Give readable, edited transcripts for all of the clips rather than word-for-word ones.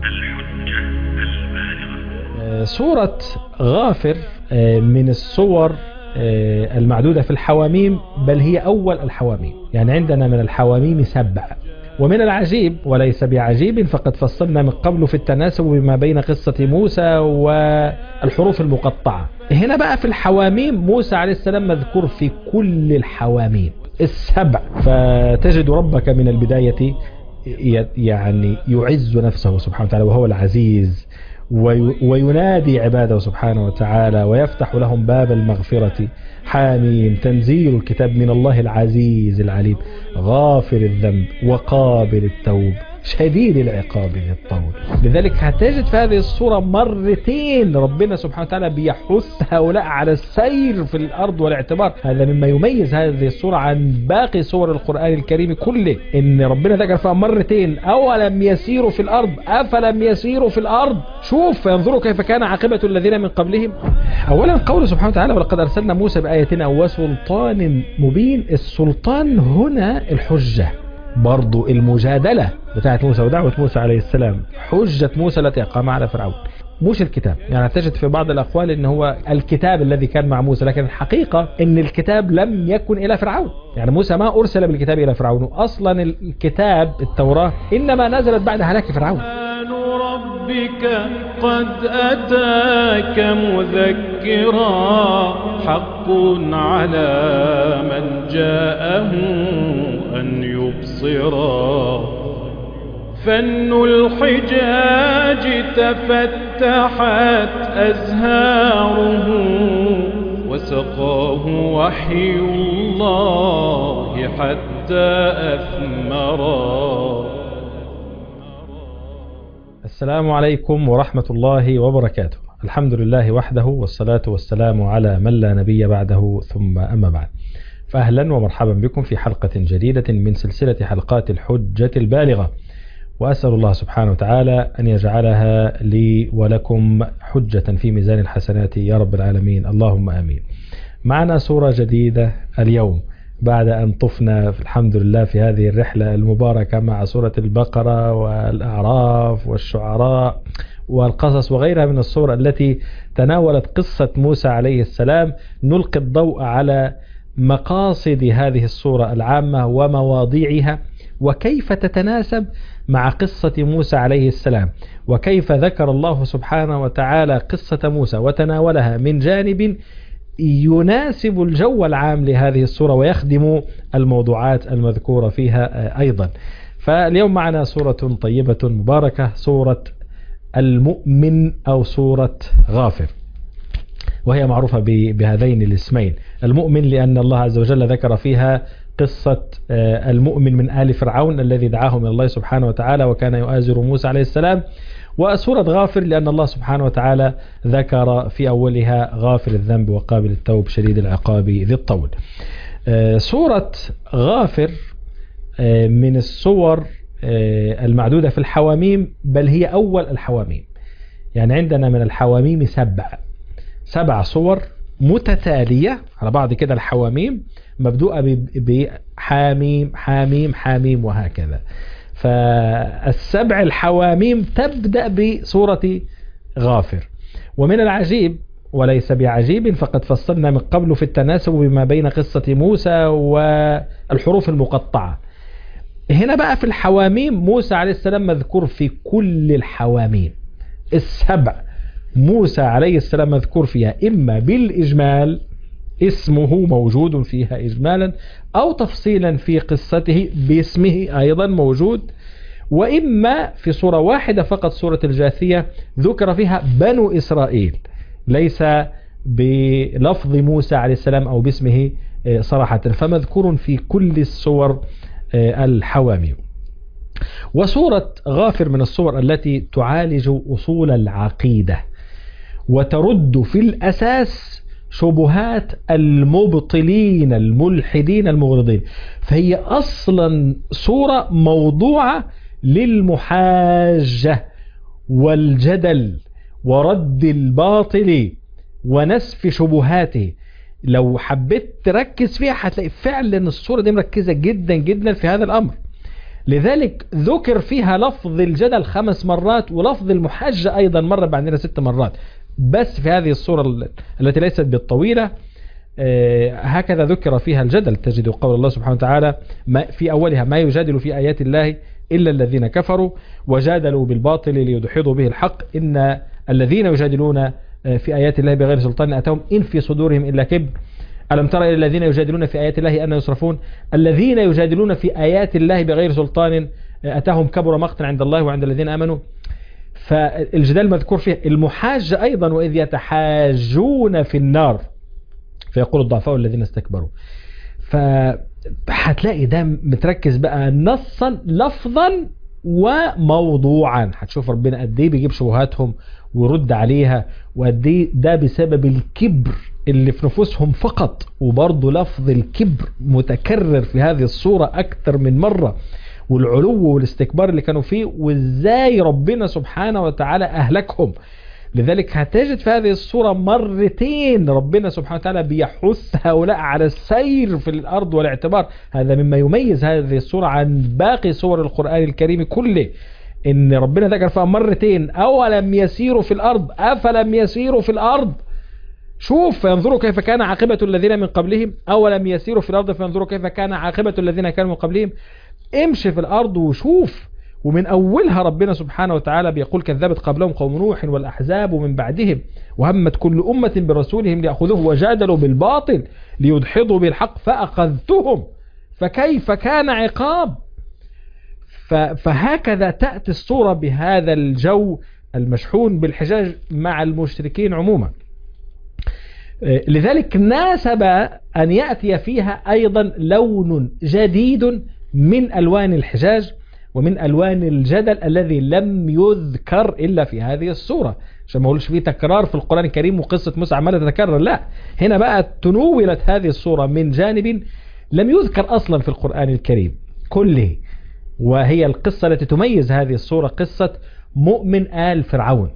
الحجة البالغة. سورة غافر من السور المعدودة في الحواميم، بل هي أول الحواميم. يعني عندنا من الحواميم 7. ومن العجيب وليس بعجيب فقد فصلنا من قبل في التناسب بما بين قصة موسى والحروف المقطعة. هنا بقى في الحواميم موسى عليه السلام مذكور في كل الحواميم 7. فتجد ربك من البداية يعني يعز نفسه سبحانه وتعالى وهو العزيز، وينادي عباده سبحانه وتعالى ويفتح لهم باب المغفرة. حاميم تنزيل الكتاب من الله العزيز العليم، غافر الذنب وقابل التوب شديد العقاب ذي الطول. لذلك هتجد في هذه الصورة مرتين ربنا سبحانه وتعالى بيحث هؤلاء على السير في الأرض والاعتبار. هذا مما يميز هذه الصورة عن باقي صور القرآن الكريم كله، إن ربنا ذكر فيها مرتين أولم يسيروا في الأرض أفلم يسيروا في الأرض شوف فينظروا كيف كان عاقبة الذين من قبلهم. أولا قول سبحانه وتعالى ولقد أرسلنا موسى بآياتنا وسلطان مبين. السلطان هنا الحجة، برضو المجادلة بتاعت موسى ودعوة موسى عليه السلام، حجة موسى التي أقام على فرعون، مش الكتاب. يعني تجد في بعض الأقوال إن هو الكتاب الذي كان مع موسى، لكن الحقيقة إن الكتاب لم يكن إلى فرعون. يعني موسى ما أرسل بالكتاب إلى فرعون، أصلا الكتاب التوراة إنما نزلت بعد هلاك فرعون. ربك قد أتاك مذكرا حق على من جاءه أن يبصرا فن الحجاج تفتحت أزهاره وسقاه وحي الله حتى أثمرا. السلام عليكم ورحمة الله وبركاته. الحمد لله وحده والصلاة والسلام على من لا نبي بعده، ثم أما بعد، فأهلا ومرحبا بكم في حلقة جديدة من سلسلة حلقات الحجة البالغة، وأسأل الله سبحانه وتعالى أن يجعلها لي ولكم حجة في ميزان الحسنات يا رب العالمين، اللهم آمين. معنا سورة جديدة اليوم بعد أن طفنا الحمد لله في هذه الرحلة المباركة مع سورة البقرة والأعراف والشعراء والقصص وغيرها من السور التي تناولت قصة موسى عليه السلام. نلقي الضوء على مقاصد هذه السورة العامة ومواضيعها، وكيف تتناسب مع قصة موسى عليه السلام، وكيف ذكر الله سبحانه وتعالى قصة موسى وتناولها من جانب يناسب الجو العام لهذه السورة ويخدم الموضوعات المذكورة فيها أيضا. فاليوم معنا سورة طيبة مباركة، سورة المؤمن أو سورة غافر، وهي معروفة بهذين الاسمين. المؤمن لأن الله عز وجل ذكر فيها قصة المؤمن من آل فرعون الذي دعاه من الله سبحانه وتعالى وكان يؤازر موسى عليه السلام. وسورة غافر لأن الله سبحانه وتعالى ذكر في أولها غافر الذنب وقابل التوب شديد العقاب ذي الطول. سورة غافر من السور المعدودة في الحواميم، بل هي أول الحواميم. يعني عندنا من الحواميم 7 صور متتالية على بعض كده، الحواميم مبدوءة بحاميم حاميم حاميم وهكذا. فال7 الحواميم تبدأ بسورة غافر. ومن العجيب وليس بعجيب فقد فصلنا من قبل في التناسب بما بين قصة موسى والحروف المقطعة. هنا بقى في الحواميم موسى عليه السلام مذكور في كل الحواميم 7. موسى عليه السلام مذكور فيها إما بالإجمال، اسمه موجود فيها إجمالا، أو تفصيلا في قصته باسمه أيضا موجود، وإما في سورة واحدة فقط سورة الجاثية ذكر فيها بنو إسرائيل ليس بلفظ موسى عليه السلام أو باسمه صراحة، فمذكور في كل السور الحواميم. وسورة غافر من السور التي تعالج أصول العقيدة وترد في الأساس شبهات المبطلين الملحدين المغرضين، فهي أصلا سورة موضوعة للمحاجة والجدل ورد الباطل ونسف شبهاته. لو حبيت تركز فيها هتلاقي فعلا السورة دي مركزة جدا جدا في هذا الأمر، لذلك ذكر فيها لفظ الجدل 5 مرات، ولفظ المحاجة أيضا مرة بعدين 6 مرات، بس في هذه الصورة التي ليست بالطويلة هكذا ذكر فيها الجدل. تجد قول الله سبحانه وتعالى في أولها: ما يجادل في آيات الله إلا الذين كفروا وجادلوا بالباطل ليدحضوا به الحق إن الذين يجادلون في آيات الله بغير سلطان أتاهم إن في صدورهم إلا كبر ألم تر إلى الذين يجادلون في آيات الله أن يصرفون الذين يجادلون في آيات الله بغير سلطان أتاهم كبر مقتا عند الله وعند الذين آمنوا. فالجدال مذكور فيه. المحاجة أيضا: وإذ يتحاجون في النار فيقول الضعفاء الذين استكبروا. فهتلاقي ده متركز بقى نصا لفظا وموضوعا. هتشوف ربنا قد ايه بيجيب شبهاتهم ويرد عليها، وقد ايه ده بسبب الكبر اللي في نفوسهم فقط. وبرضه لفظ الكبر متكرر في هذه الصورة أكثر من مرة، والعلو والاستكبار اللي كانوا فيه، وازاي ربنا سبحانه وتعالى أهلكهم. لذلك هتجد في هذه الصورة مرتين ربنا سبحانه وتعالى بيحث هؤلاء على السير في الأرض والاعتبار. هذا مما يميز هذه الصورة عن باقي صور القرآن الكريم كله، إن ربنا ذكر فيها مرتين: أولم يسيروا في الأرض، أفلم يسيروا في الأرض شوف فينظروا كيف كان عاقبة الذين من قبلهم، أولم يسيروا في الأرض فينظروا كيف كان عاقبة الذين كانوا من قبلهم. امشي في الأرض وشوف. ومن أولها ربنا سبحانه وتعالى بيقول: كذبت قبلهم قوم نوح والأحزاب من بعدهم وهمت كل أمة برسولهم ليأخذوه وجادلوا بالباطل ليدحضوا بالحق فأخذتهم فكيف كان عقاب. فهكذا تأتي الصورة بهذا الجو المشحون بالحجاج مع المشركين عموما. لذلك ناسب أن يأتي فيها أيضا لون جديد من ألوان الحجاج ومن ألوان الجدل الذي لم يذكر إلا في هذه الصورة، عشان ما اقولش فيه تكرار في القرآن الكريم وقصة موسى عمالة تتكرر. لا، هنا بقى تنولت هذه الصورة من جانب لم يذكر أصلا في القرآن الكريم كله، وهي القصة التي تميز هذه الصورة، قصة مؤمن آل فرعون.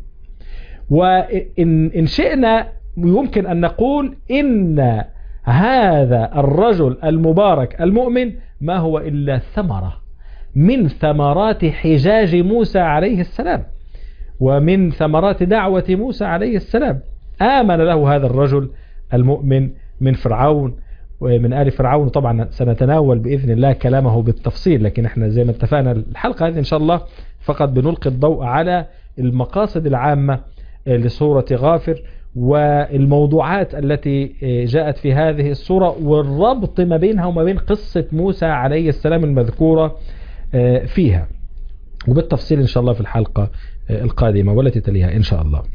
وإن شئنا يمكن أن نقول إن هذا الرجل المبارك المؤمن ما هو إلا ثمرة من ثمرات حجاج موسى عليه السلام ومن ثمرات دعوة موسى عليه السلام. آمن له هذا الرجل المؤمن من فرعون ومن آل فرعون. طبعا سنتناول بإذن الله كلامه بالتفصيل، لكن احنا زي ما اتفقنا الحلقة هذه إن شاء الله فقط بنلقي الضوء على المقاصد العامة لسورة غافر والموضوعات التي جاءت في هذه السورة والربط ما بينها وما بين قصة موسى عليه السلام المذكورة فيها، وبالتفصيل إن شاء الله في الحلقة القادمة والتي تليها إن شاء الله.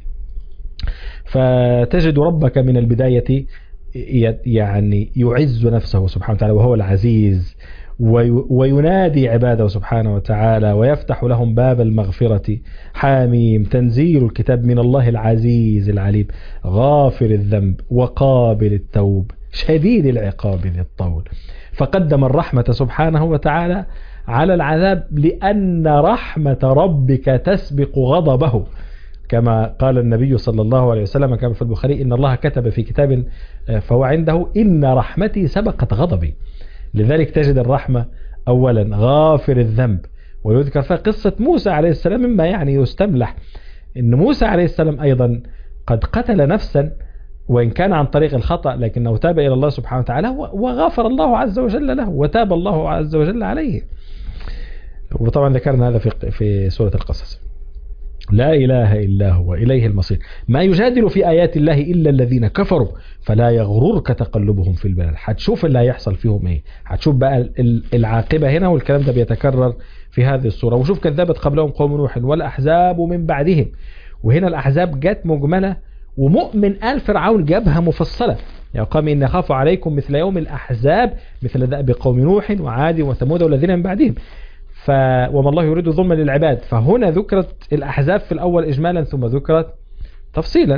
فتجد ربك من البداية يعني يعز نفسه سبحانه وتعالى وهو العزيز، وينادي عباده سبحانه وتعالى ويفتح لهم باب المغفرة. حاميم تنزيل الكتاب من الله العزيز العليم غافر الذنب وقابل التوب شديد العقاب ذي الطول. فقدم الرحمة سبحانه وتعالى على العذاب لأن رحمة ربك تسبق غضبه، كما قال النبي صلى الله عليه وسلم كما في البخاري: إن الله كتب في كتاب فهو عنده إن رحمتي سبقت غضبي. لذلك تجد الرحمة أولا غافر الذنب، ويذكر فيها قصة موسى عليه السلام مما يعني يستملح إن موسى عليه السلام أيضا قد قتل نفسا وإن كان عن طريق الخطأ، لكنه تاب إلى الله سبحانه وتعالى وغفر الله عز وجل له وتاب الله عز وجل عليه. وطبعا ذكرنا هذا في سورة القصص. لا إله إلا هو إليه المصير. ما يجادل في آيات الله إلا الذين كفروا فلا يغررك تقلبهم في البلاد. هتشوف اللي هيحصل فيهم إيه، هتشوف بقى العاقبة هنا، والكلام ده بيتكرر في هذه السورة. وشوف كذبت قبلهم قوم نوح والأحزاب من بعدهم، وهنا الأحزاب جت مجملة ومؤمن آل فرعون جابها مفصلة: يا قوم إن أخاف عليكم مثل يوم الأحزاب مثل دأب قوم نوح وعاد وثمود والذين من بعدهم وما الله يريد ظلما للعباد. فهنا ذكرت الأحزاب في الأول إجمالا ثم ذكرت تفصيلا.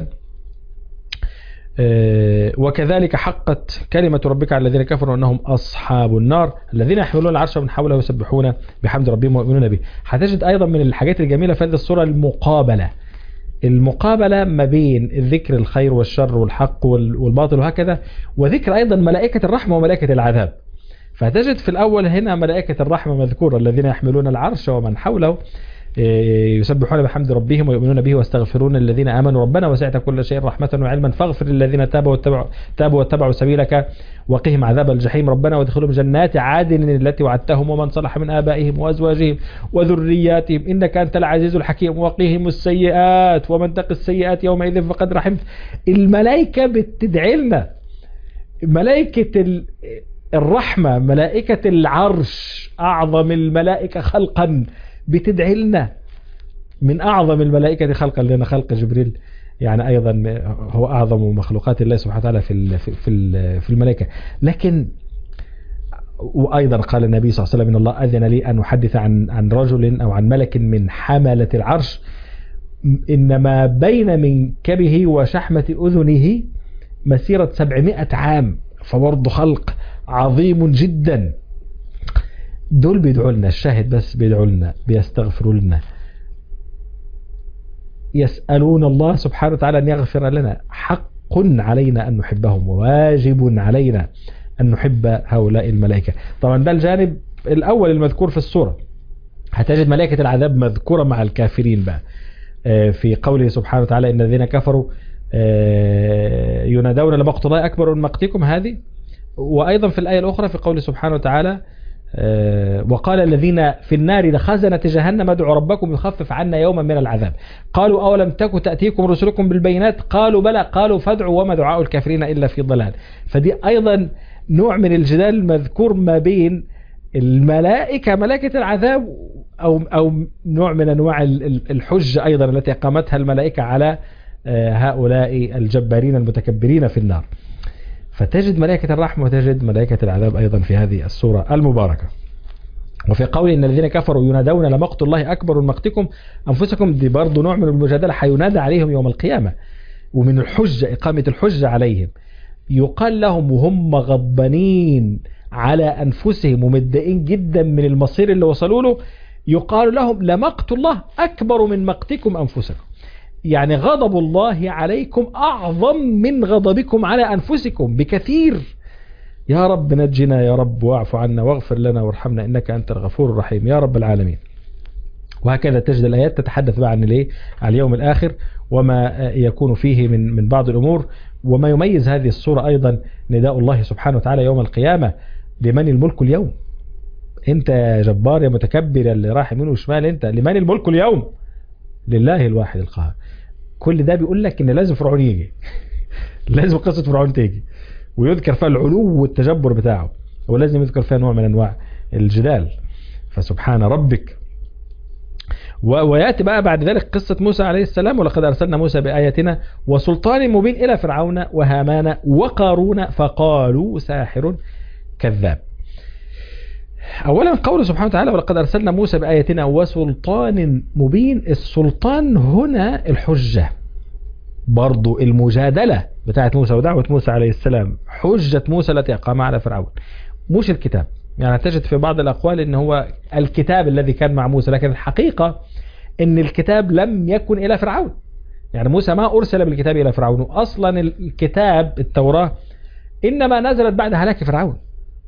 وكذلك حقت كلمة ربك على الذين كفروا أنهم أصحاب النار الذين يحملون العرش من حوله يسبحون بحمد ربهم ويؤمنون به. هتجد أيضا من الحاجات الجميلة في هذه السورة المقابلة ما بين الذكر الخير والشر والحق والباطل وهكذا، وذكر أيضا ملائكة الرحمة وملائكة العذاب. فتجد في الأول هنا ملائكة الرحمة مذكورة، الذين يحملون العرش ومن حوله يسبحون بحمد ربهم ويؤمنون به ويستغفرون الذين آمنوا ربنا وسعت كل شيء رحمة وعلما فاغفر للذين تابوا واتبعوا سبيلك وقهم عذاب الجحيم ربنا وادخلهم جنات عدن التي وعدتهم ومن صلح من آبائهم وأزواجهم وذرياتهم إنك أنت العزيز الحكيم وقهم السيئات ومن تق السيئات يومئذ فقد رحمت. الملائكة بتدعي لنا، ملائكة الرحمة، ملائكة العرش أعظم الملائكة خلقا بتدعي لنا، من أعظم الملائكة خلقا، لأن خلق جبريل يعني أيضا هو أعظم مخلوقات الله سبحانه وتعالى في الملائكة. لكن وأيضا قال النبي صلى الله عليه وسلم إن الله أذن لي أن أحدث عن رجل أو عن ملك من حملة العرش إنما بين منكبه وشحمة أذنه مسيرة 700 عام، فبرضه خلق عظيم جدا. دول بيدعوا لنا، الشاهد بس بيدعوا لنا، بيستغفروا لنا، يسألون الله سبحانه وتعالى أن يغفر لنا. حق علينا أن نحبهم، وواجب علينا أن نحب هؤلاء الملائكة. طبعا ده الجانب الأول المذكور في السورة. هتجد ملائكة العذاب مذكورة مع الكافرين بقى في قوله سبحانه وتعالى إن الذين كفروا ينادون لمقت الله أكبر من مقتكم، هذه. وأيضا في الآية الأخرى في قوله سبحانه وتعالى وقال الذين في النار لخزنة جهنم ادعوا ربكم يخفف عنا يوما من العذاب قالوا أولم تكن تأتيكم رسلكم بالبينات قالوا بلى قالوا فادعوا وما دعاء الكافرين إلا في ضلال. فدي أيضا نوع من الجدال المذكور ما بين الملائكة، ملائكة العذاب، أو نوع من أنواع الحجة أيضا التي أقامتها الملائكة على هؤلاء الجبارين المتكبرين في النار. فتجد ملائكة الرحمة وتجد ملائكة العذاب أيضا في هذه السورة المباركة. وفي قول إن الذين كفروا ينادون لمقت الله أكبر من مقتكم أنفسكم، دي برضو نوع من المجادلة، حينادى عليهم يوم القيامة، ومن الحجة إقامة الحجة عليهم. يقال لهم وهم غضبانين على أنفسهم ومتضايقين جدا من المصير اللي وصلوا له، يقال لهم لمقت الله أكبر من مقتكم أنفسكم، يعني غضب الله عليكم أعظم من غضبكم على أنفسكم بكثير. يا رب نجنا يا رب، واعف عنا واغفر لنا وارحمنا إنك أنت الغفور الرحيم يا رب العالمين. وهكذا تجد الآيات تتحدث بقى عن اليوم الآخر وما يكون فيه من بعض الأمور. وما يميز هذه الصورة أيضا نداء الله سبحانه وتعالى يوم القيامة لمن الملك اليوم. أنت يا جبار يا متكبر اللي راح يمين وشمال، أنت لمن الملك اليوم؟ لله الواحد القهار. كل ده بيقول لك ان لازم فرعون يجي لازم قصة فرعون تيجي ويذكر فيها العلو والتجبر بتاعه، ولازم يذكر فيها نوع من انواع الجدال. فسبحان ربك. ويأتي بقى بعد ذلك قصة موسى عليه السلام ولقد أرسلنا موسى بآياتنا وسلطان مبين إلى فرعون وهامان وقارون فقالوا ساحر كذاب. أولا قوله سبحانه وتعالى ولقد أرسلنا موسى بآياتنا وسلطان مبين، السلطان هنا الحجة، برضو المجادلة بتاعت موسى ودعوة موسى عليه السلام، حجة موسى التي أقامها على فرعون، مش الكتاب. يعني تجد في بعض الأقوال إن هو الكتاب الذي كان مع موسى، لكن الحقيقة إن الكتاب لم يكن إلى فرعون، يعني موسى ما أرسل بالكتاب إلى فرعون، أصلا الكتاب التوراة إنما نزلت بعد هلاك فرعون.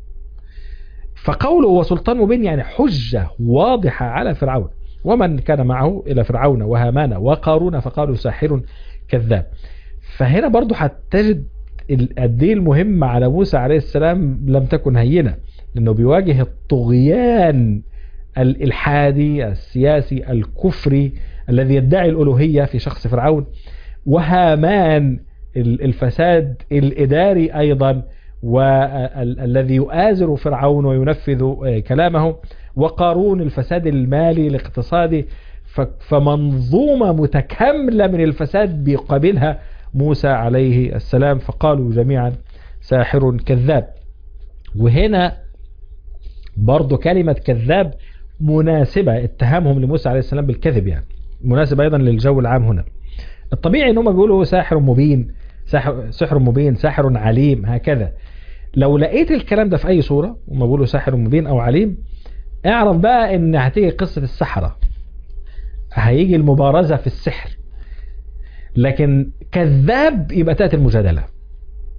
فقوله وسلطان مبين يعني حجة واضحة على فرعون ومن كان معه إلى فرعون وهامان وقارون فقالوا ساحر كذاب. فهنا برضو هتجد الدين المهم على موسى عليه السلام لم تكن هينة، لأنه بيواجه الطغيان الإلحادي السياسي الكفري الذي يدعي الألوهية في شخص فرعون، وهامان الفساد الإداري أيضا والذي يؤازر فرعون وينفذ كلامه، وقارون الفساد المالي الاقتصادي. فمنظومة متكاملة من الفساد بيقابلها موسى عليه السلام، فقالوا جميعا ساحر كذاب. وهنا برضو كلمة كذاب مناسبة، اتهامهم لموسى عليه السلام بالكذب يعني مناسب أيضا للجو العام هنا. الطبيعي أنهم بيقولوا ساحر مبين، سحر مبين، ساحر عليم، هكذا. لو لقيت الكلام ده في أي صورة وما بيقولوا ساحر مبين أو عليم، اعرف بقى ان هتيجي قصة السحرة، هيجي المبارزة في السحر. لكن كذاب يبقى تأتي المجادلة،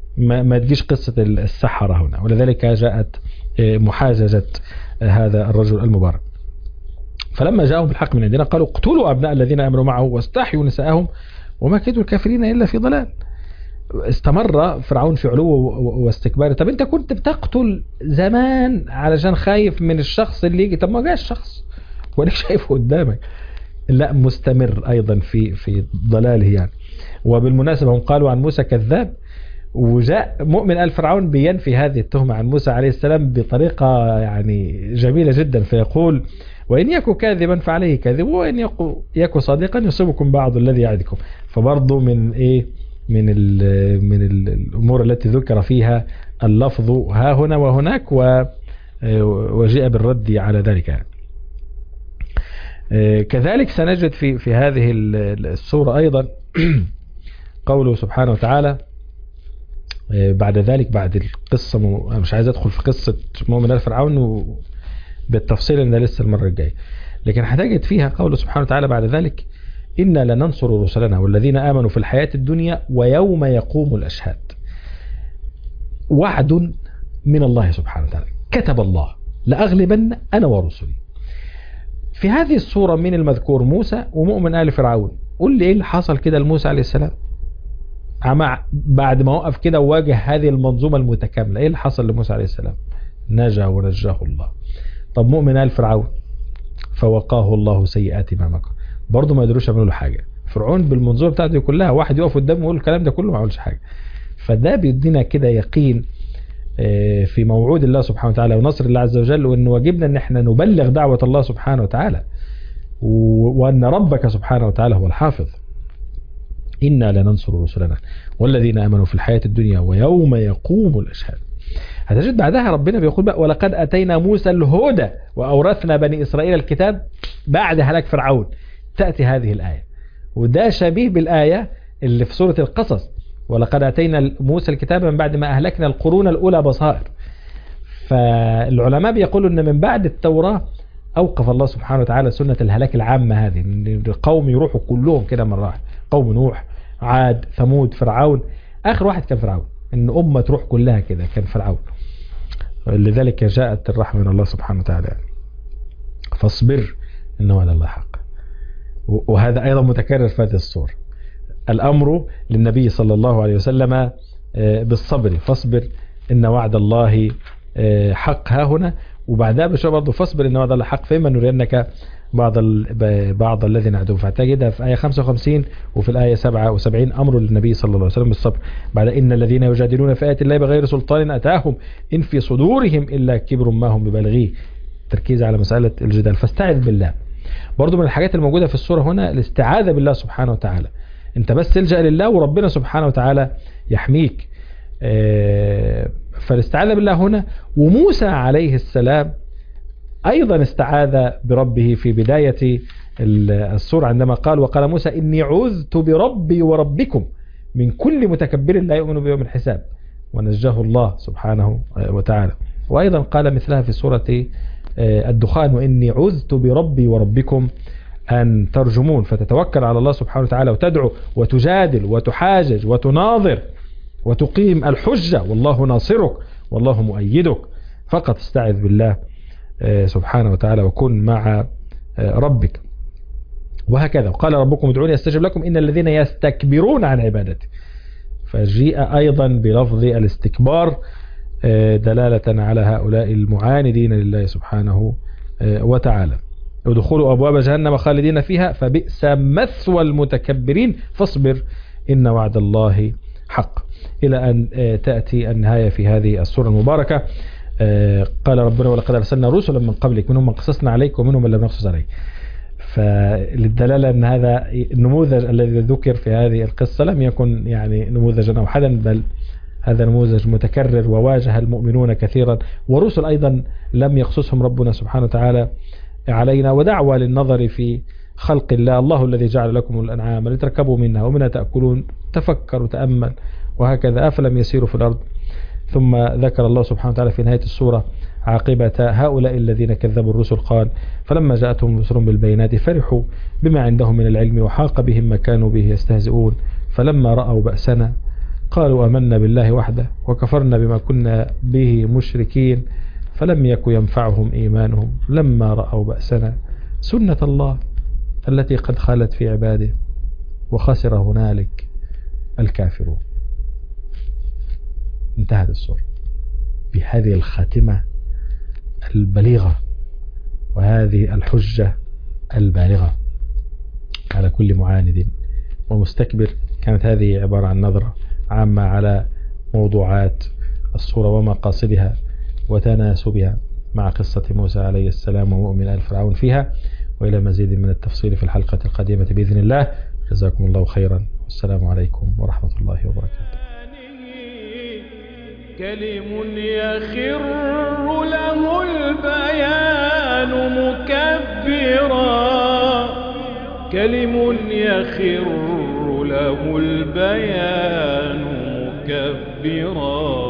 ما تجيش قصة السحرة هنا، ولذلك جاءت محاججة هذا الرجل المبارك. فلما جاءهم بالحق من عندنا قالوا اقتلوا أبناء الذين آمنوا معه واستحيوا نساءهم وما كيدوا الكافرين إلا في ضلال. استمر فرعون في علو واستكبار. طب انت كنت بتقتل زمان علشان خايف من الشخص اللي يجي، طب ما جاء الشخص وليك شايفه قدامك. لا، مستمر أيضا في ضلاله يعني. وبالمناسبة هم قالوا عن موسى كذاب، وجاء مؤمن آل فرعون بينفي هذه التهمة عن موسى عليه السلام بطريقة يعني جميلة جدا، فيقول وإن يكن كاذبا فعليه كاذب وإن يكن صادقا يصيبكم بعض الذي يعدكم. فبرضه من إيه، من الأمور التي ذكر فيها اللفظ ها هنا وهناك، وجاء بالرد على ذلك يعني. كذلك سنجد في هذه السورة أيضا قوله سبحانه وتعالى بعد ذلك، بعد القصة أنا مش عايز أدخل في قصة مؤمن آل فرعون بالتفصيل إن لسه المرة الجاية، لكن هتجد فيها قوله سبحانه وتعالى بعد ذلك إنا لننصر رسلنا والذين آمنوا في الحياة الدنيا ويوم يقوم الأشهاد. وعد من الله سبحانه وتعالى، كتب الله لأغلبن أنا ورسلي. في هذه الصورة من المذكور موسى ومؤمن آل فرعون. قل لي إيه اللي حصل كده لموسى عليه السلام بعد ما وقف كده وواجه هذه المنظومة المتكاملة؟ إيه اللي حصل لموسى عليه السلام؟ نجا ونجاه الله. طب مؤمن آل فرعون فوقاه الله سيئات ما مكر، برضه ما يقدروش يعملوا له حاجة. فرعون بالمنظومة بتاعته دي كلها واحد يقف قدامه ويقول الكلام ده كله ما عملش حاجة. فده بيدينا كده يقين في موعود الله سبحانه وتعالى ونصر الله عز وجل، وان واجبنا ان احنا نبلغ دعوة الله سبحانه وتعالى، وان ربك سبحانه وتعالى هو الحافظ. إنا لننصر رسلنا والذين آمنوا في الحياة الدنيا ويوم يقوم الأشهاد. هتجد بعدها ربنا بيقول بقى ولقد أتينا موسى الهدى وأورثنا بني إسرائيل الكتاب. بعد هلاك فرعون تأتي هذه الآية، وده شبيه بالآية اللي في سورة القصص ولقد أتينا موسى الكتاب من بعد ما أهلكنا القرون الأولى بصائر. فالعلماء بيقولوا أن من بعد التوراة أوقف الله سبحانه وتعالى سنة الهلاك العامة هذه، ان القوم يروحوا كلهم كده مرة واحدة، قوم نوح عاد ثمود فرعون، آخر واحد كان فرعون، ان أمة تروح كلها كده كان فرعون. لذلك جاءت الرحمة من الله سبحانه وتعالى فاصبر إنه على الله حق. وهذا أيضا متكرر في هذه الصورة، الأمر للنبي صلى الله عليه وسلم بالصبر، فاصبر إن وعد الله حق ها هنا، وبعدها بشوية برضه فاصبر إن وعد الله حق فإما نرينك بعض الذي نعدهم. فتجدها في آية 55 وفي الآية 77 أمر للنبي صلى الله عليه وسلم بالصبر. بعد إن الذين يجادلون في آيات الله بغير سلطان أتاهم إن في صدورهم إلا كبر ما هم ببالغيه، تركيز على مسألة الجدال. فاستعذ بالله. برضو من الحاجات الموجودة في السورة هنا الاستعاذة بالله سبحانه وتعالى، انت بس تلجأ لله وربنا سبحانه وتعالى يحميك. فالاستعاذة بالله هنا. وموسى عليه السلام أيضا استعاذ بربه في بداية السورة عندما قال وقال موسى إني عذت بربي وربكم من كل متكبر لا يؤمن بيوم الحساب، ونجاه الله سبحانه وتعالى. وأيضا قال مثلها في سورة الدخان وإني عذت بربي وربكم أن ترجمون، فتتوكل على الله سبحانه وتعالى وتدعو وتجادل وتحاجج وتناظر وتقيم الحجة، والله ناصرك والله مؤيدك. فقط استعذ بالله سبحانه وتعالى وكن مع ربك. وهكذا قال ربكم ادعوني استجب لكم إن الذين يستكبرون عن عبادتي. فجيء أيضا بلفظ الاستكبار دلالة على هؤلاء المعاندين لله سبحانه وتعالى. ادخلوا أبواب جهنم خالدين فيها فبئس مثوى المتكبرين فاصبر إن وعد الله حق، إلى أن تأتي النهاية في هذه السورة المباركة. قال ربنا ولقد أرسلنا رسلا من قبلك منهم من قصصنا عليك ومنهم من لم نقصص عليك. فللدلالة أن هذا النموذج الذي ذكر في هذه القصة لم يكن يعني نموذجا أوحدا، بل هذا نموذج متكرر وواجه المؤمنون كثيرا، ورسل أيضا لم يقصصهم ربنا سبحانه وتعالى علينا. ودعوة للنظر في خلق الله، الله الذي جعل لكم الأنعام لتركبوا منها ومنها تأكلون، تفكر وتأمل. وهكذا أفلم يسيروا في الأرض. ثم ذكر الله سبحانه وتعالى في نهاية السورة عاقبة هؤلاء الذين كذبوا الرسل، قال فلما جاءتهم رسلهم بالبينات فرحوا بما عندهم من العلم وحاق بهم ما كانوا به يستهزئون فلما رأوا بأسنا قالوا آمنا بالله وحده وكفرنا بما كنا به مشركين فلم يك ينفعهم إيمانهم لما رأوا بأسنا سنة الله التي قد خالت في عباده وخسر هنالك الكافرون. انتهت السورة بهذه الخاتمة البليغة وهذه الحجة البالغة على كل معاند ومستكبر. كانت هذه عبارة عن نظرة عامة على موضوعات السورة ومقاصدها وتناسبها مع قصة موسى عليه السلام ومؤمن آل فرعون فيها، وإلى مزيد من التفصيل في الحلقة القادمة بإذن الله. جزاكم الله خيرا والسلام عليكم ورحمة الله وبركاته. كلم يخر له البيان مكبرا، كلم يخر له البيان مكبرا.